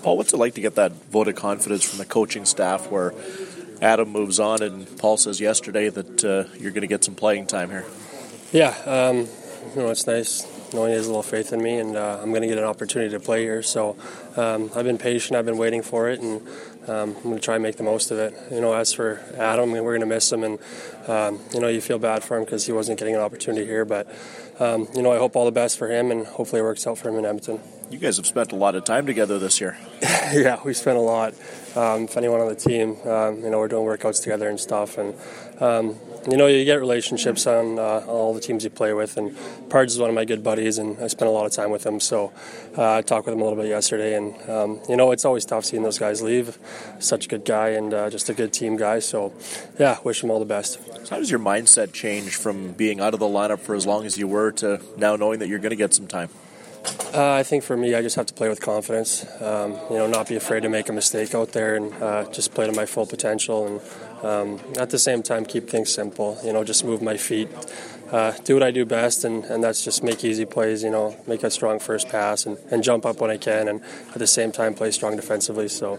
Paul, what's it like to get that vote of confidence from the coaching staff where Adam moves on and Paul says yesterday that you're going to get some playing time here? Yeah, it's nice knowing he has a little faith in me, and I'm going to get an opportunity to play here. So I've been patient, I've been waiting for it, and I'm going to try and make the most of it. As for Adam, we're going to miss him, and you feel bad for him because he wasn't getting an opportunity here. But I hope all the best for him, and hopefully it works out for him in Edmonton. You guys have spent a lot of time together this year. Yeah, we spent a lot. If anyone on the team, we're doing workouts together and stuff, and you get relationships on all the teams you play with, and Pards is one of my good buddies, and I spent a lot of time with him, so I talked with him a little bit yesterday, and it's always tough seeing those guys leave. Such a good guy and just a good team guy, so yeah, wish him all the best. So how does your mindset change from being out of the lineup for as long as you were to now knowing that you're going to get some time? I think for me, I just have to play with confidence, not be afraid to make a mistake out there, and just play to my full potential, and at the same time keep things simple, just move my feet, do what I do best, and that's just make easy plays, make a strong first pass and jump up when I can, and at the same time play strong defensively. So,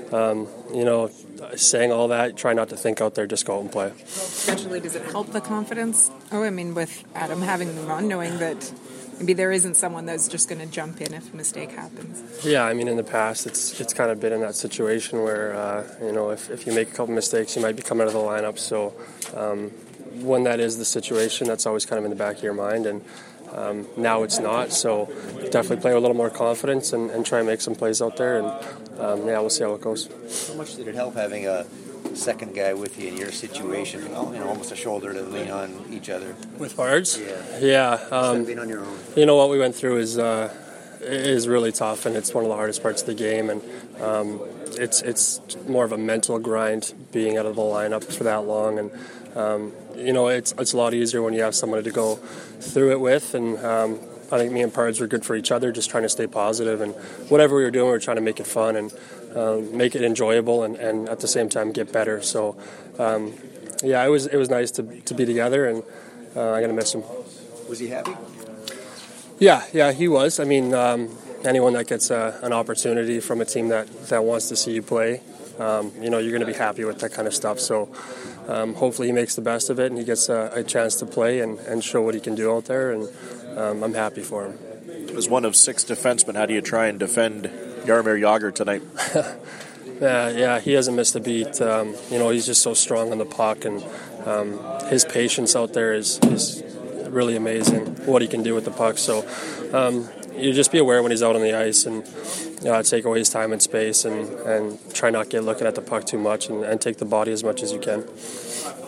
saying all that, try not to think out there, just go out and play. Eventually, does it help the confidence? With Adam having moved on, knowing that maybe there isn't someone that's just going to jump in if a mistake happens. Yeah, in the past, it's kind of been in that situation where, if you make a couple mistakes, you might be coming out of the lineup. So when that is the situation, that's always kind of in the back of your mind. And now it's not. So definitely play with a little more confidence and try and make some plays out there. And, we'll see how it goes. How much did it help having a second guy with you in your situation, almost a shoulder to lean on each other? With Pards? Yeah. Being on your own. What we went through is really tough, and it's one of the hardest parts of the game, and it's more of a mental grind being out of the lineup for that long, and it's a lot easier when you have somebody to go through it with, and I think me and Pards were good for each other, just trying to stay positive, and whatever we were doing, we were trying to make it fun and make it enjoyable, and at the same time get better. So, it was nice to be together, and I'm going to miss him. Was he happy? Yeah, he was. Anyone that gets an opportunity from a team that wants to see you play, you're going to be happy with that kind of stuff. So hopefully he makes the best of it and he gets a chance to play and show what he can do out there, and I'm happy for him. As one of 6 defensemen, how do you try and defend Jaromir Jagr tonight? Yeah, he hasn't missed a beat. He's just so strong on the puck, and his patience out there is really amazing, what he can do with the puck. So you just be aware when he's out on the ice, and take away his time and space, and try not get looking at the puck too much, and take the body as much as you can.